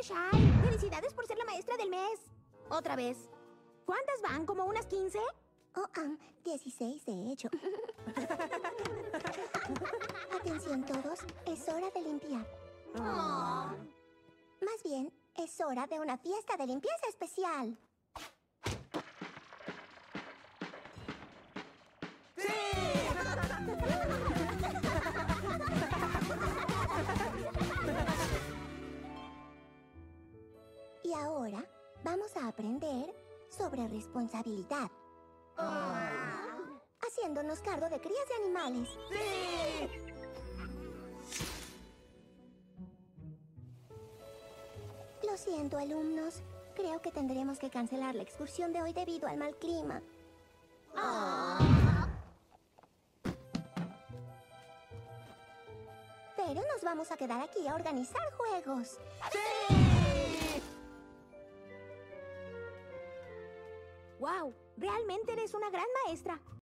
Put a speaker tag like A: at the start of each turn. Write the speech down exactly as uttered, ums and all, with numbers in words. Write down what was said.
A: Shai! ¡Felicidades por ser la maestra del mes! Otra vez. ¿Cuántas van? ¿Como unas quince?
B: Oh, um, dieciséis de hecho. Atención todos, es hora de limpiar.
A: Oh.
B: Más bien, es hora de una fiesta de limpieza especial. Y ahora vamos a aprender sobre responsabilidad.
A: Oh.
B: Haciéndonos cargo de crías de animales.
A: ¡Sí!
B: Lo siento, alumnos. Creo que tendremos que cancelar la excursión de hoy debido al mal clima.
A: Oh.
B: Pero nos vamos a quedar aquí a organizar juegos.
A: ¡Sí! ¡Wow! Realmente eres una gran maestra.